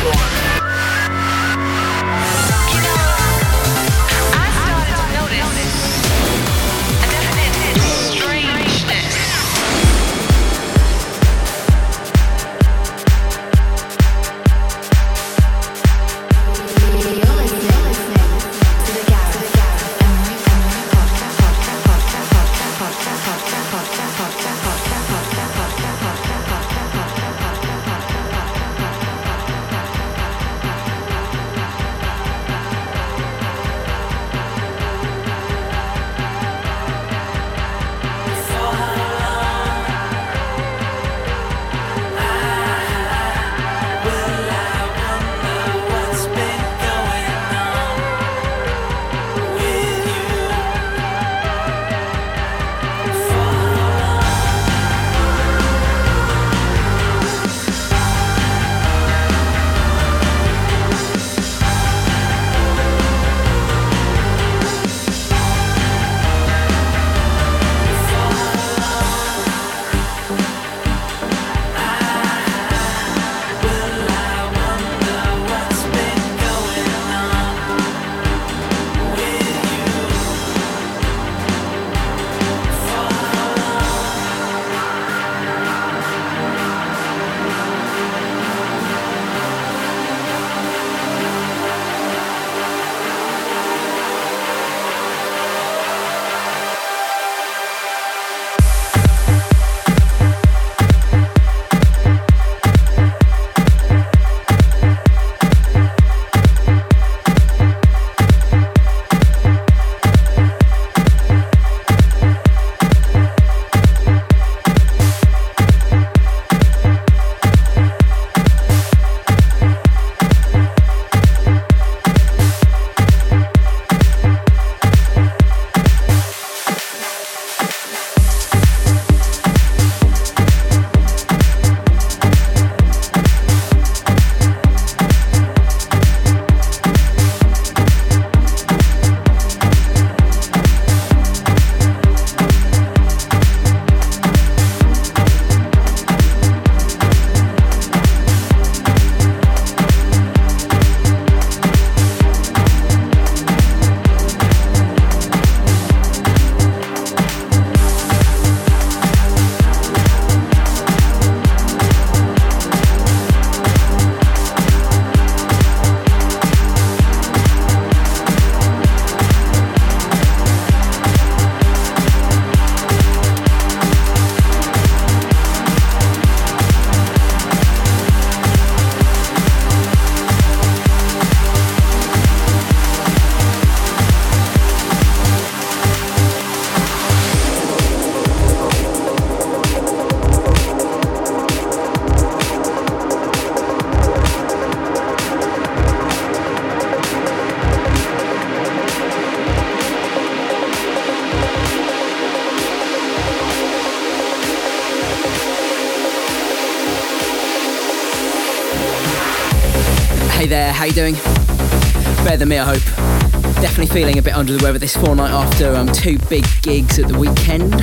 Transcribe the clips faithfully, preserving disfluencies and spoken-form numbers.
Hey there, how you doing? Better than me, I hope. Definitely feeling a bit under the weather this fortnight after um, two big gigs at the weekend.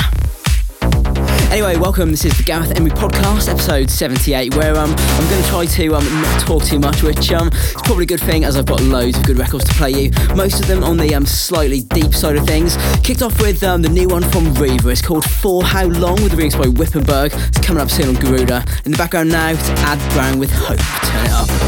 Anyway, welcome. This is the Gareth Emery Podcast, episode seventy-eight, where um, I'm going to try to um, not talk too much, which um, is probably a good thing, as I've got loads of good records to play you. Most of them on the um, slightly deep side of things. Kicked off with um, the new one from Reaver. It's called For How Long, with the remix by Wippenberg. It's coming up soon on Garuda. In the background now, it's Ad Brown with Hope. Turn it up.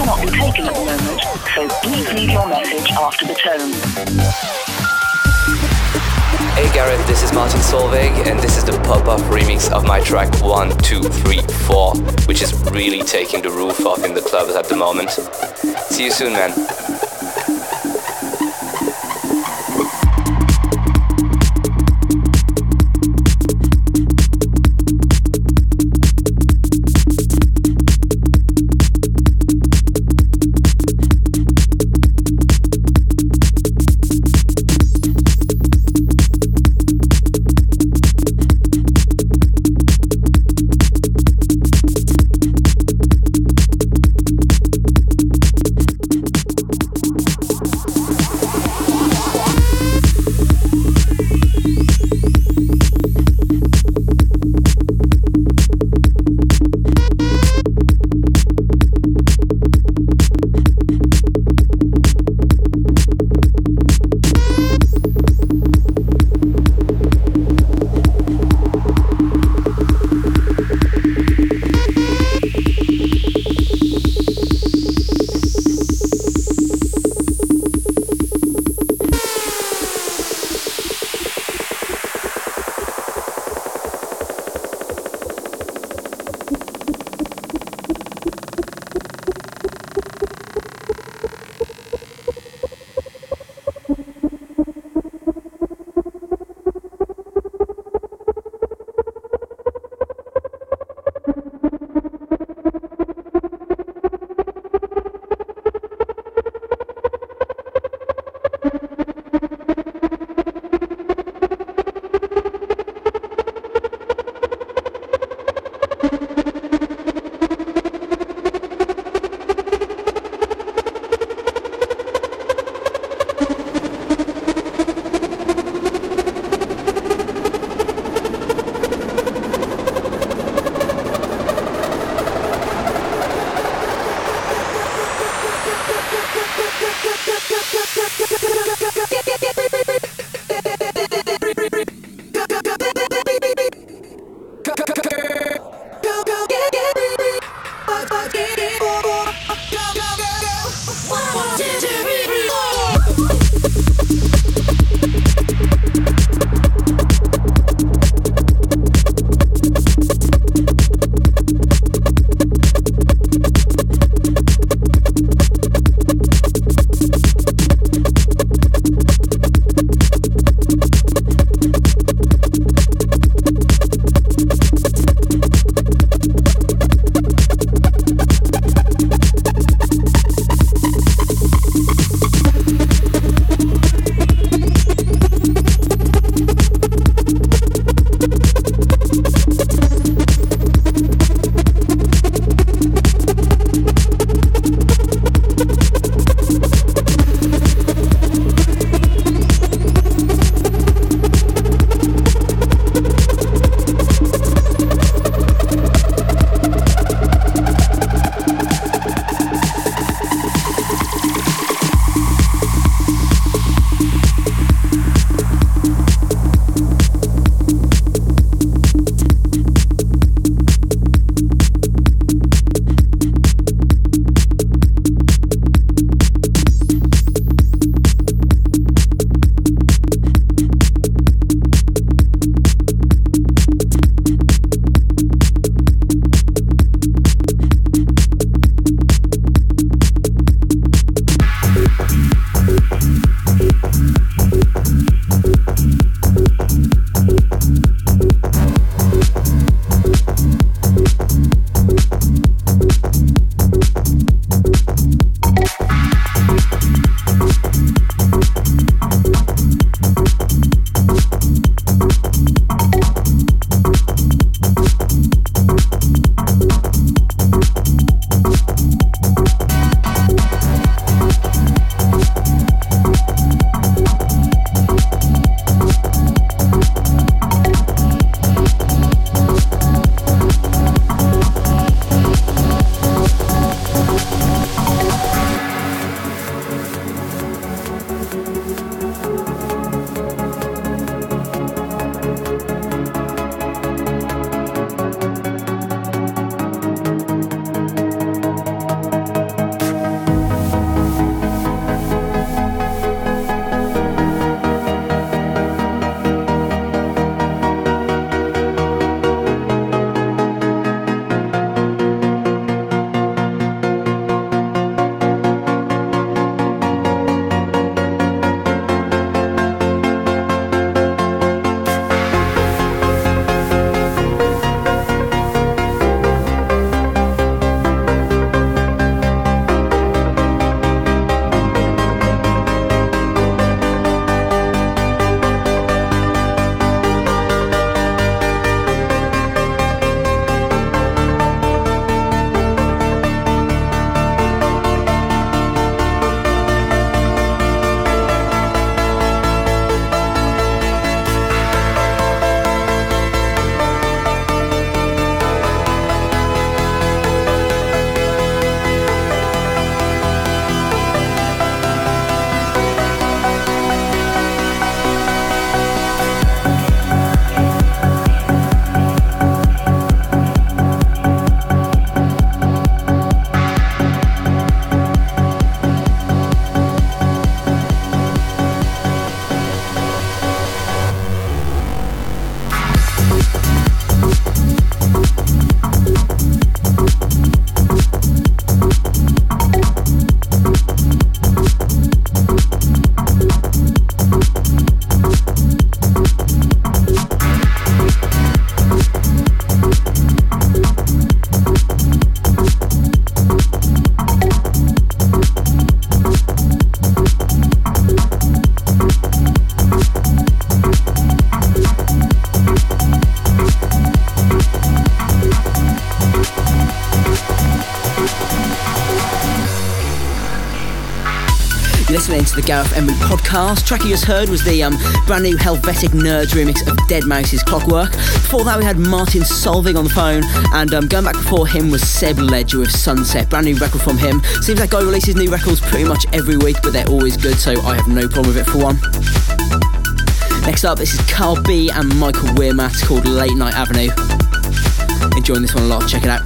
cannot be taken at the moment, so please leave your message after the tone. Hey Gareth, this is Martin Solveig, and this is the pop-up remix of my track one, two, three, four, which is really taking the roof off in the clubs at the moment. See you soon, man. listening to the Gareth Emery podcast. Track you just heard was the um, brand new Helvetic Nerds remix of deadmau five's Clockwork. Before that we had Martin Solveig on the phone, and um, going back before him was Seb Ledger with Sunset, brand new record from him. Seems like guy releases new records pretty much every week, but they're always good, so I have no problem with it for one. Next up, this is Carl B and Michael Weirmat called Late Night Avenue. Enjoying this one a lot, check it out.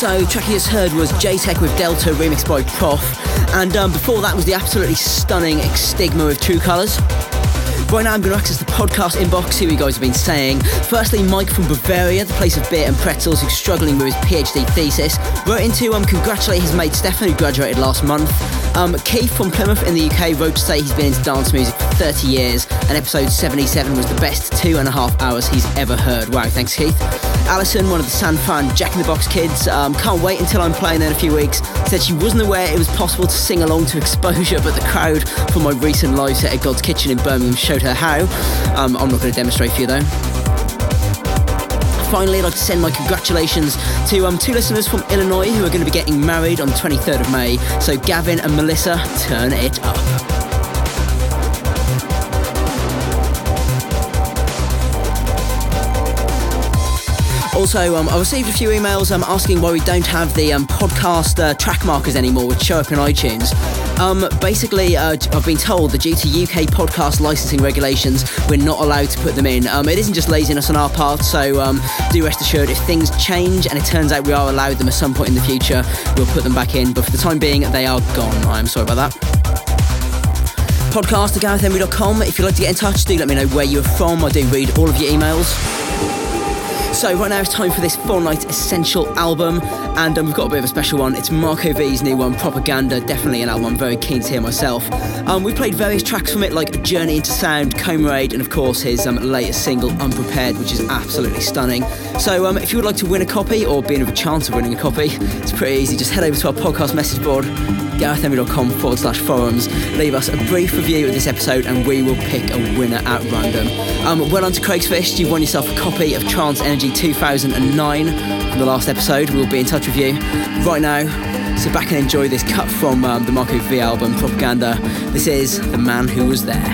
So, the track you just heard was J-Tech with Delta, remixed by Prof. And um, before that was the absolutely stunning Extigma with True Colours. Right now I'm going to access the podcast inbox, see what you guys have been saying. Firstly, Mike from Bavaria, the place of beer and pretzels, who's struggling with his PhD thesis, wrote in to um, congratulate his mate Stefan, who graduated last month. Um, Keith from Plymouth in the U K wrote to say he's been into dance music for thirty years, and episode seventy-seven was the best two and a half hours he's ever heard. Wow, thanks Keith. Alison, one of the San Fran Jack in the Box kids, um, can't wait until I'm playing there in a few weeks, said she wasn't aware it was possible to sing along to Exposure, but the crowd from my recent live set at God's Kitchen in Birmingham showed her how. Um, I'm not going to demonstrate for you though. Finally, I'd like to send my congratulations to um, two listeners from Illinois who are going to be getting married on the twenty-third of May. So Gavin and Melissa, turn it up. Also, um, I received a few emails um, asking why we don't have the um, podcast uh, track markers anymore, which show up in iTunes. Um, basically, uh, I've been told that due to U K podcast licensing regulations, we're not allowed to put them in. Um, it isn't just laziness on our part, so um, do rest assured, if things change and it turns out we are allowed them at some point in the future, we'll put them back in. But for the time being, they are gone. I'm sorry about that. Podcast at gareth emery dot com. If you'd like to get in touch, do let me know where you're from. I do read all of your emails. So right now it's time for this Fortnite Essential album, and um, we've got a bit of a special one. It's Marco V's new one, Propaganda, definitely an album I'm very keen to hear myself. Um, we played various tracks from it, like Journey into Sound, Comerade, and of course his um, latest single, Unprepared, which is absolutely stunning. So um, if you would like to win a copy, or be in a chance of winning a copy, it's pretty easy. Just head over to our podcast message board, gareth emery dot com forward slash forums, leave us a brief review of this episode, and we will pick a winner at random. Um, well done to Craig's Fish, you've won yourself a copy of Trance Energy two thousand nine from the last episode. We'll be in touch with you right now. Sit back and enjoy this cut from um, the Marco V album, Propaganda. This is The Man Who Was There.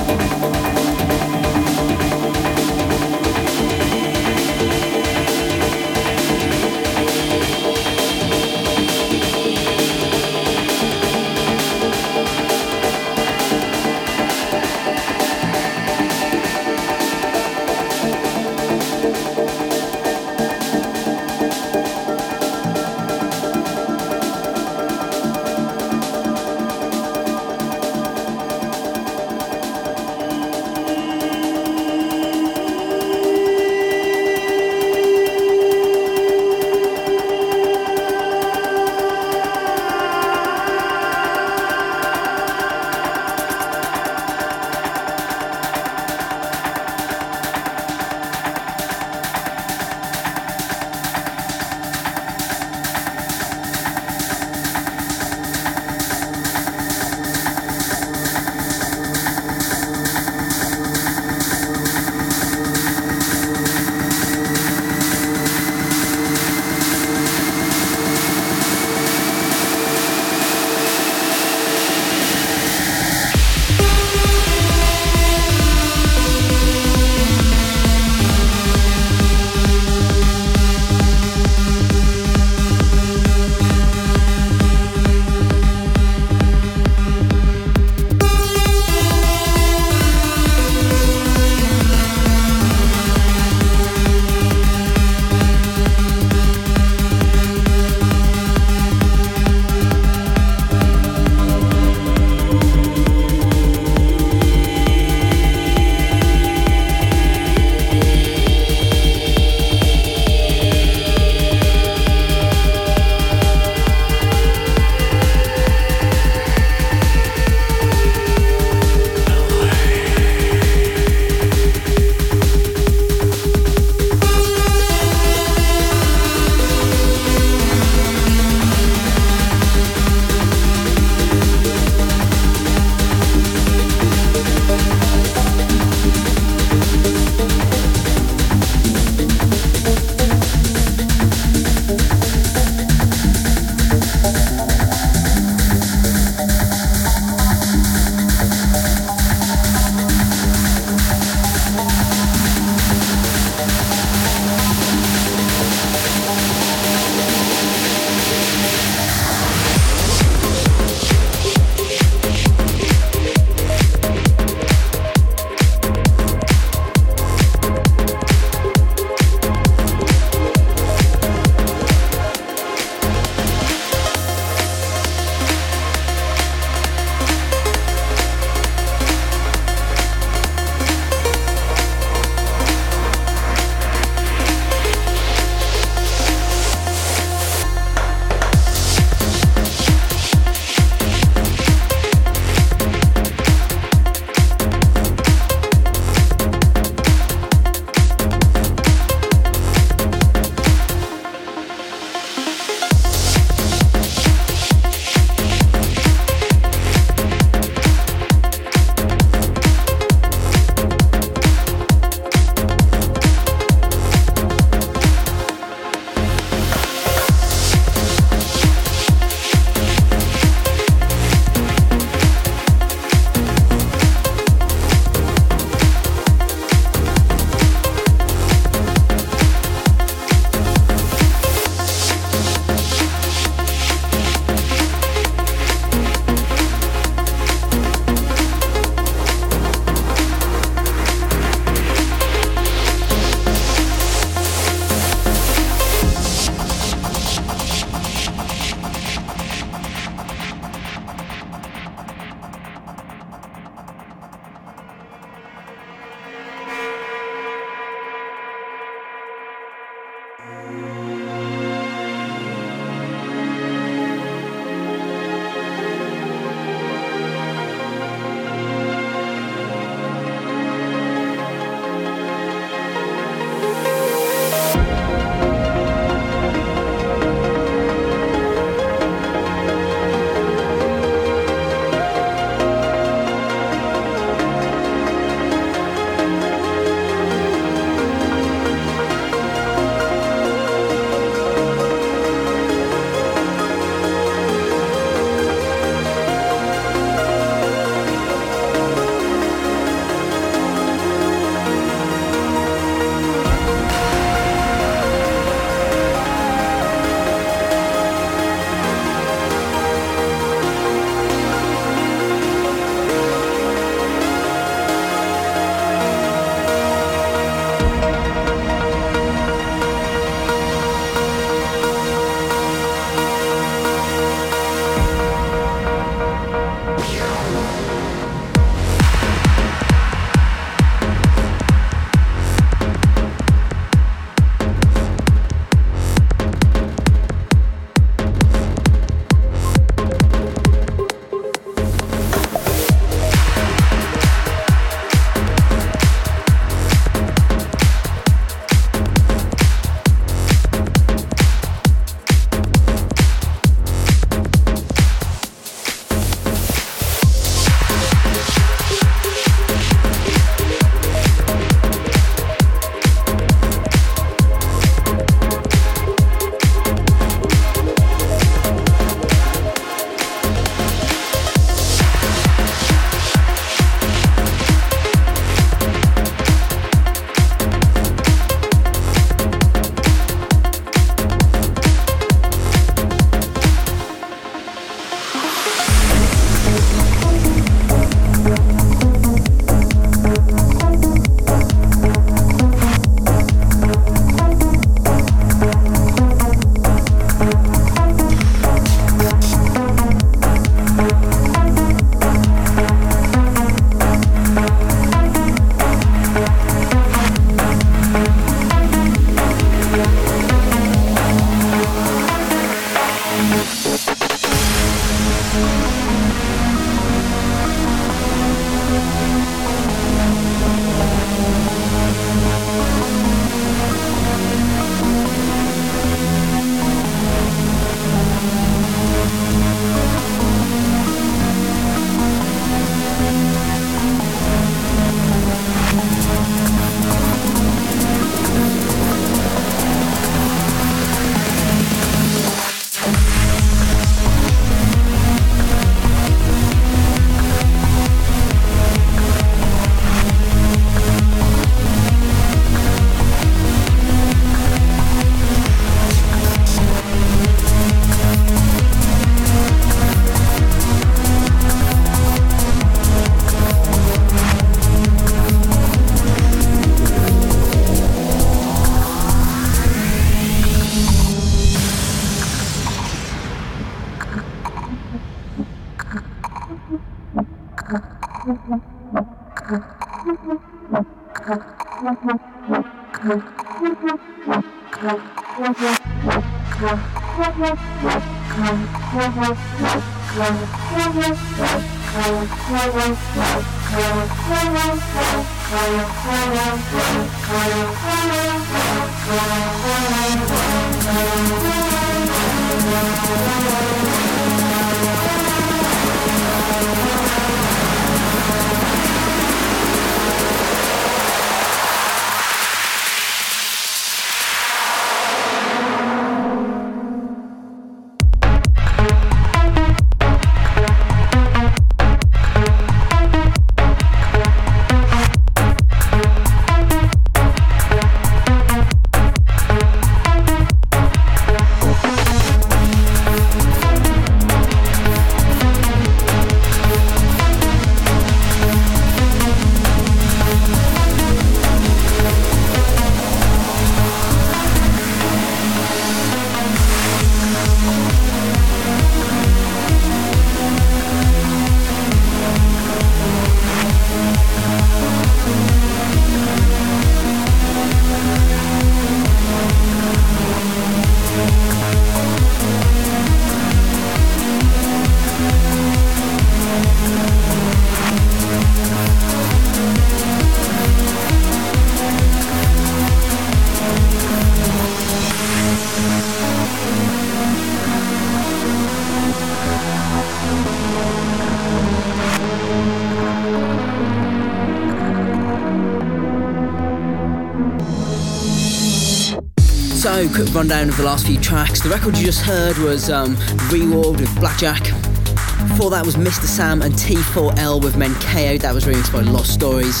So, quick rundown of the last few tracks. The record you just heard was um, Reward with Blackjack. Before that was Mister Sam and T four L with Menkeo. That was remixed by Lost Stories.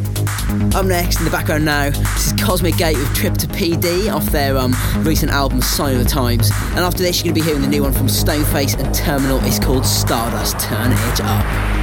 Up next, in the background now, this is Cosmic Gate with Trip to P D off their um, recent album Sign of the Times. And after this, you're going to be hearing the new one from Stoneface and Terminal. It's called Stardust. Turn it up.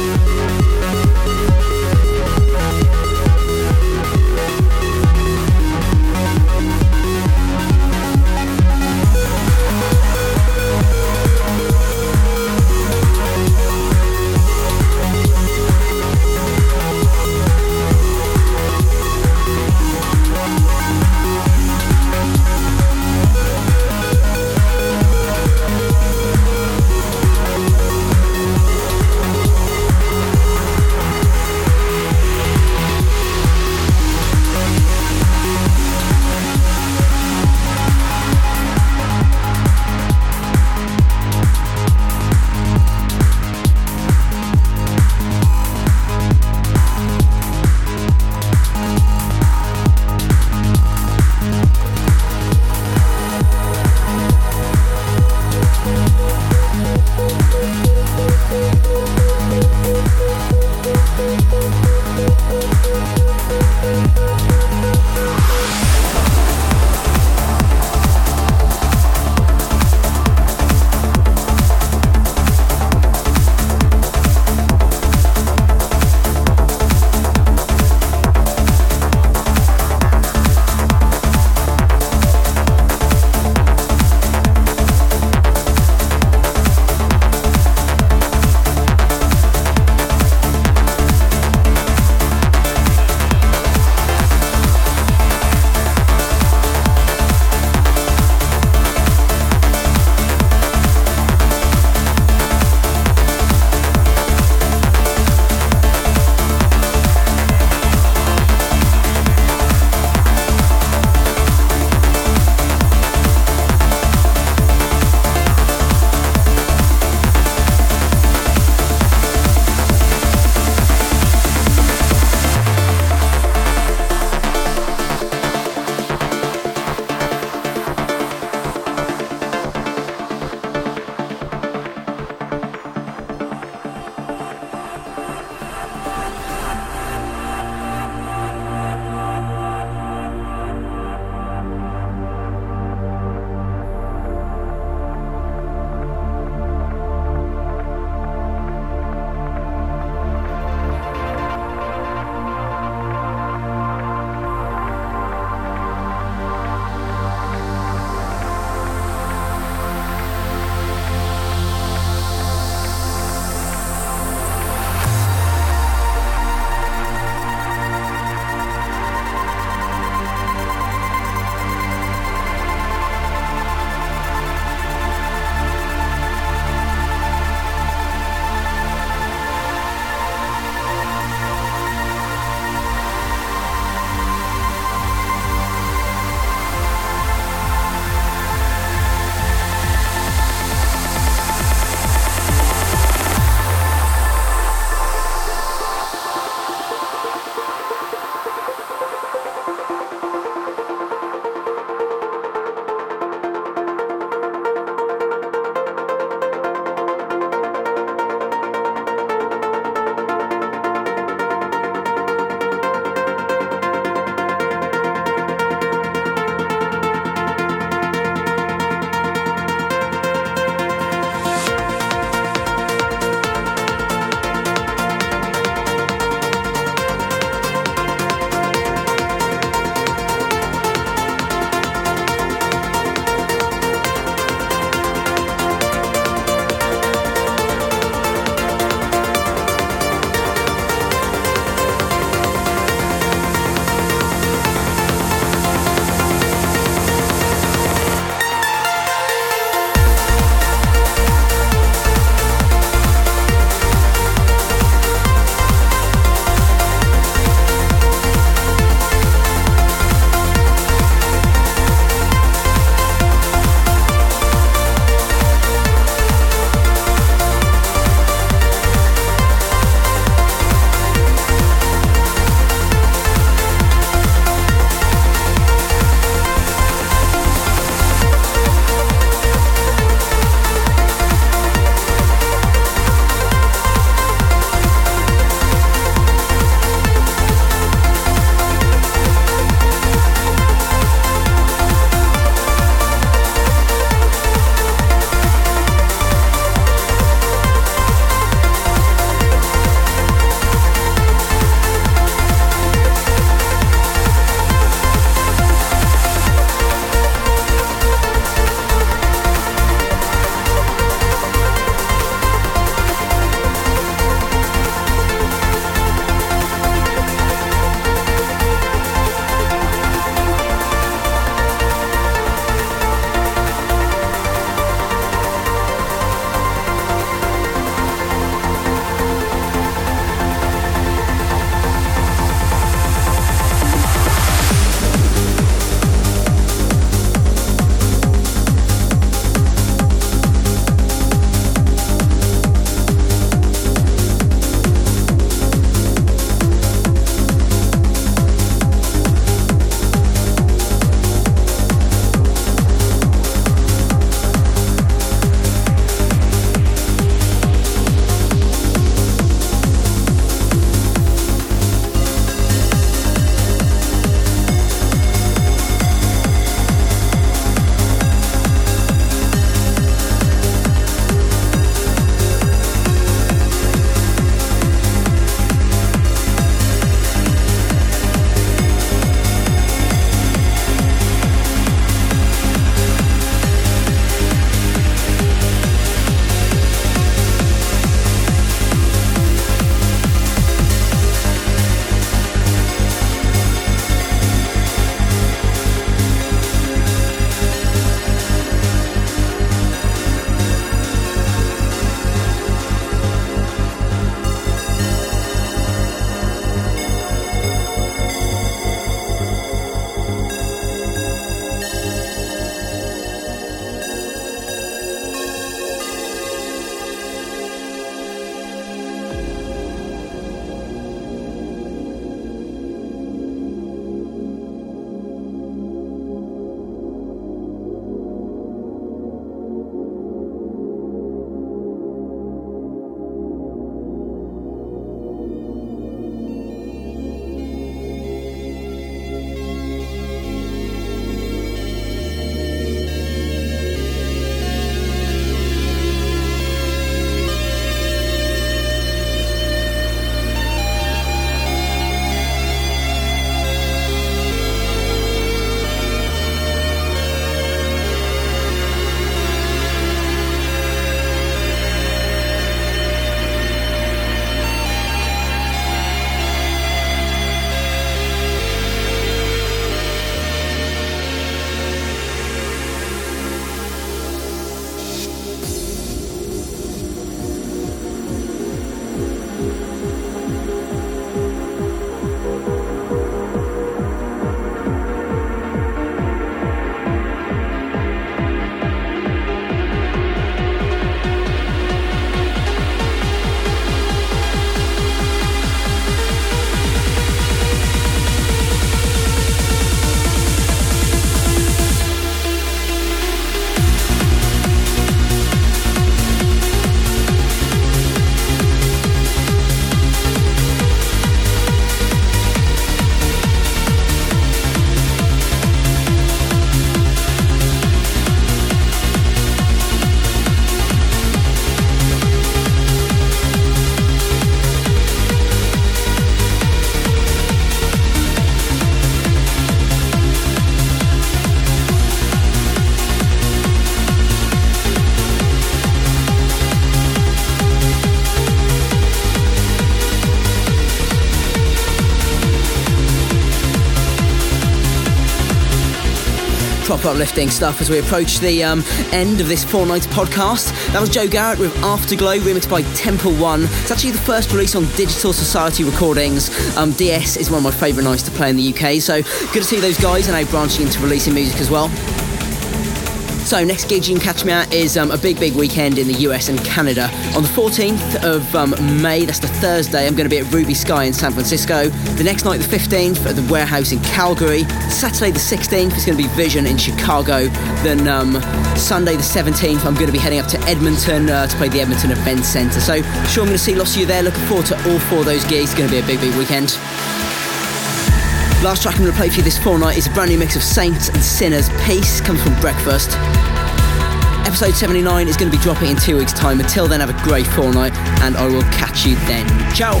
proper uplifting stuff as we approach the um, end of this four nights podcast. That was Joe Garrett with Afterglow, remixed by Temple One. It's actually the first release on Digital Society Recordings. Um, D S is one of my favourite nights to play in the U K, so good to see those guys and now branching into releasing music as well. So next gig you can catch me at is um, a big, big weekend in the U S and Canada. On the fourteenth of um, May, that's the Thursday, I'm going to be at Ruby Sky in San Francisco. The next night, the fifteenth, at the Warehouse in Calgary. Saturday the sixteenth is going to be Vision in Chicago. Then um, Sunday the seventeenth, I'm going to be heading up to Edmonton uh, to play the Edmonton Event Centre. So sure, I'm going to see lots of you there. Looking forward to all four of those gigs. It's going to be a big, big weekend. Last track I'm going to play for you this fortnight is a brand new mix of Saints and Sinners. Peace comes from Breakfast. Episode seventy-nine is going to be dropping in two weeks' time. Until then, have a great fortnight, and I will catch you then. Ciao!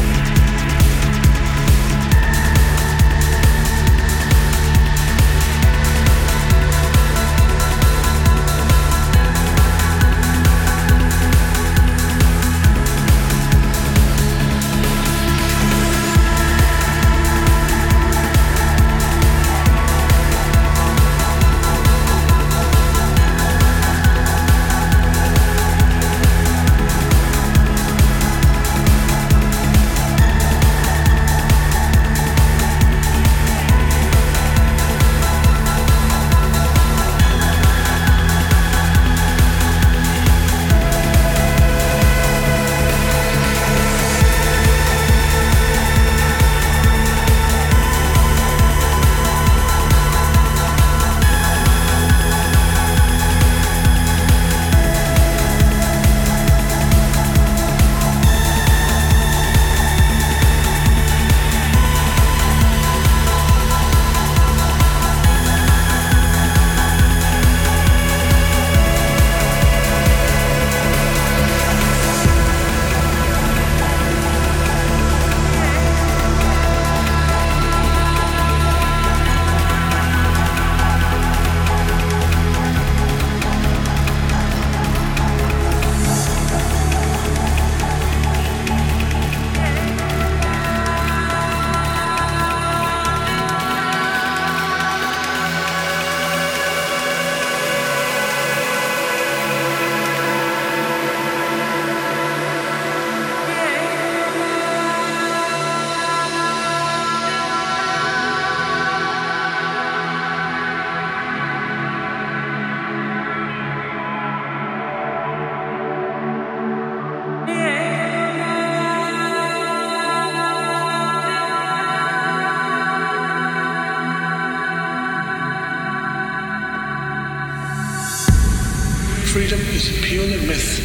Freedom is purely myth.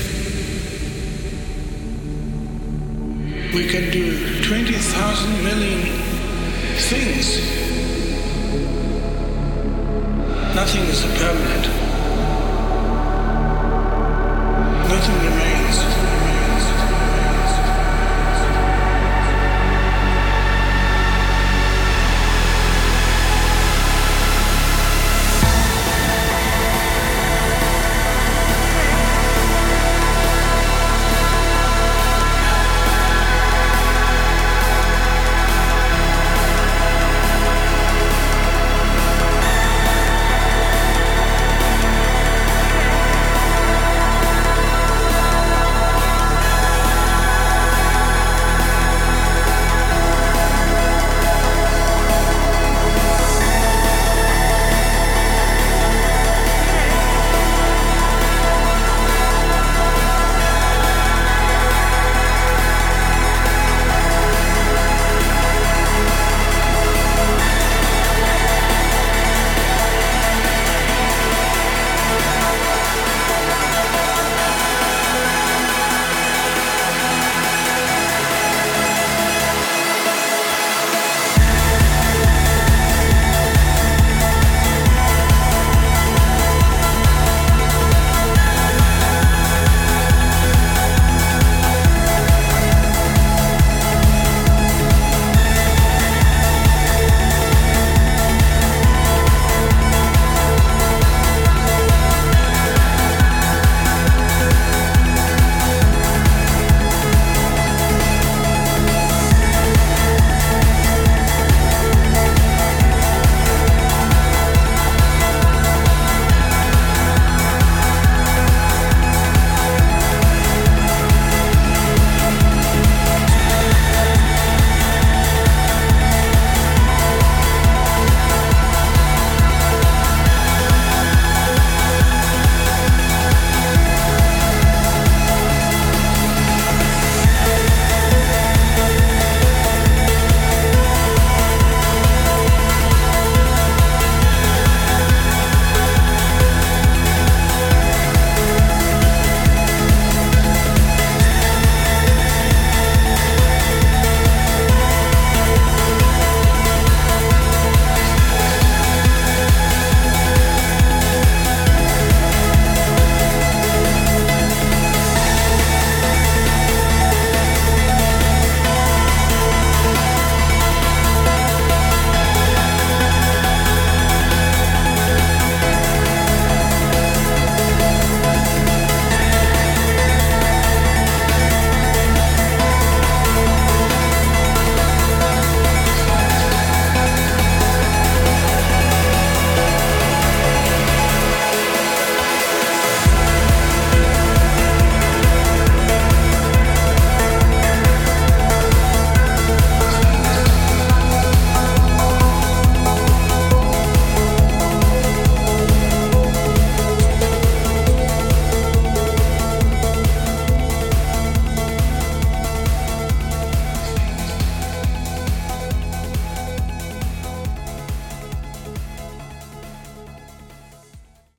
We can do twenty thousand million things. Nothing is permanent.